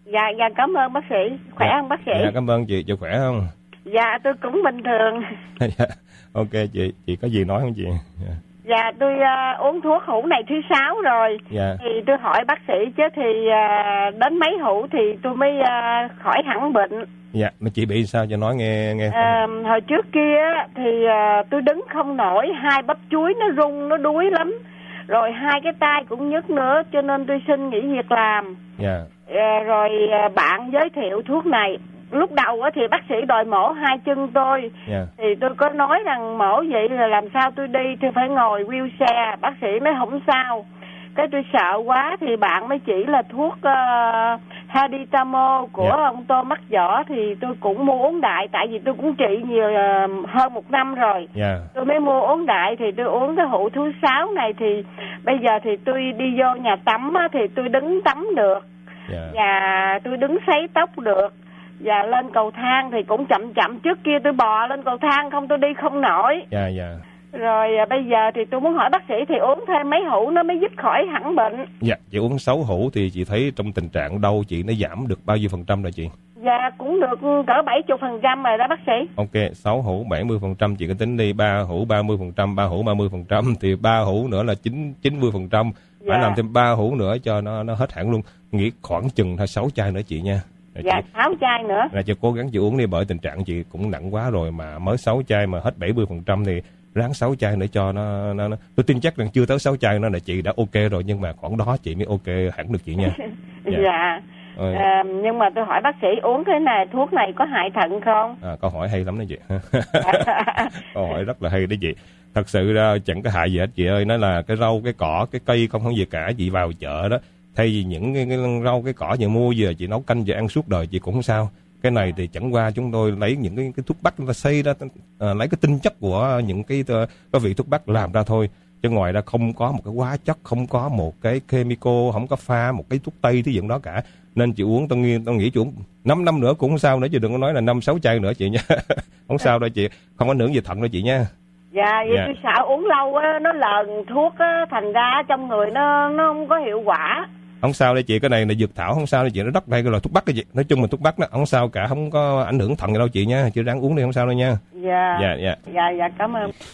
Dạ cảm ơn bác sĩ. Khỏe không bác sĩ? Dạ cảm ơn chị khỏe không? Dạ tôi cũng bình thường. Ok chị có gì nói không chị? Dạ tôi uống thuốc hũ này thứ 6 rồi. Dạ. Thì tôi hỏi bác sĩ chứ thì đến mấy hũ thì tôi mới khỏi hẳn bệnh. Dạ, mà chị bị sao cho nói nghe. Hồi trước kia thì tôi đứng không nổi, hai bắp chuối nó rung, nó đuối lắm. Rồi hai cái tay cũng nhức nữa, cho nên tôi xin nghỉ việc làm. Dạ. Rồi bạn giới thiệu thuốc này. Lúc đầu thì bác sĩ đòi mổ hai chân tôi. Yeah. Thì tôi có nói rằng mổ vậy là làm sao tôi đi, tôi phải ngồi wheelchair. Bác sĩ nói không sao. Cái tôi sợ quá thì bạn mới chỉ là thuốc Haditamo của ông Tô Mắt Võ. Thì tôi cũng mua uống đại, tại vì tôi cũng trị nhiều hơn 1 năm rồi. Yeah. Tôi mới mua uống đại, thì tôi uống cái hũ thứ 6 này. Thì bây giờ thì tôi đi vô nhà tắm thì tôi đứng tắm được. Yeah. Và tôi đứng sấy tóc được. Và lên cầu thang thì cũng chậm chậm. Trước kia tôi bò lên cầu thang không, tôi đi không nổi. Dạ dạ. Rồi bây giờ thì tôi muốn hỏi bác sĩ thì uống thêm mấy hũ nó mới dứt khỏi hẳn bệnh. Dạ, chị uống 6 hũ thì chị thấy trong tình trạng đau chị nó giảm được bao nhiêu % rồi chị? Dạ cũng được cỡ 70% rồi đó bác sĩ. Ok, 6 hũ 70%, chị có tính đi 3 hũ 30%, 3 hũ 30% thì 3 hũ nữa là 90%. Dạ. Phải làm thêm 3 hũ nữa cho nó hết hẳn luôn. Nghĩ khoảng chừng 6 chai nữa chị nha. Dạ, 6 chai nữa. Là chị cố gắng chị uống đi, bởi tình trạng chị cũng nặng quá rồi mà mới 6 chai mà hết 70% thì ráng 6 chai nữa cho nó. Tôi tin chắc rằng chưa tới 6 chai nữa là chị đã ok rồi, nhưng mà khoảng đó chị mới ok hẳn được chị nha. Dạ. Nhưng mà tôi hỏi bác sĩ uống cái này, thuốc này có hại thận không? Câu hỏi hay lắm đó chị. Câu hỏi rất là hay đó chị. Thật sự ra chẳng có hại gì hết chị ơi. Nó là cái rau, cái cỏ, cái cây không gì cả. Chị vào chợ đó, thay vì những cái rau, cái cỏ chị mua về chị nấu canh về ăn suốt đời chị cũng không sao. Cái này thì chẳng qua chúng tôi lấy những cái thuốc bắc chúng ta xây ra, lấy cái tinh chất của những cái vị thuốc bắc làm ra thôi. Chứ ngoài ra không có một cái hóa chất, không có một cái chemical, không có pha một cái thuốc tây thứ gì đó cả. Nên chị uống, tôi nghĩ chị uống 5 năm nữa cũng không sao nữa, chứ đừng có nói là 5-6 chai nữa chị nha. Không sao đâu chị, không có ảnh hưởng gì thận đâu chị nha. Dạ, vậy tôi sợ uống lâu á, nó lờn thuốc á, thành ra trong người nó không có hiệu quả. Không sao đây chị, cái này là dược thảo, không sao đây chị, nó rất hay, cái loại thuốc bắc cái chị. Nói chung là thuốc bắc đó, không sao cả, không có ảnh hưởng thận gì đâu chị nha, chị ráng uống đi không sao đâu nha. Dạ, cảm ơn.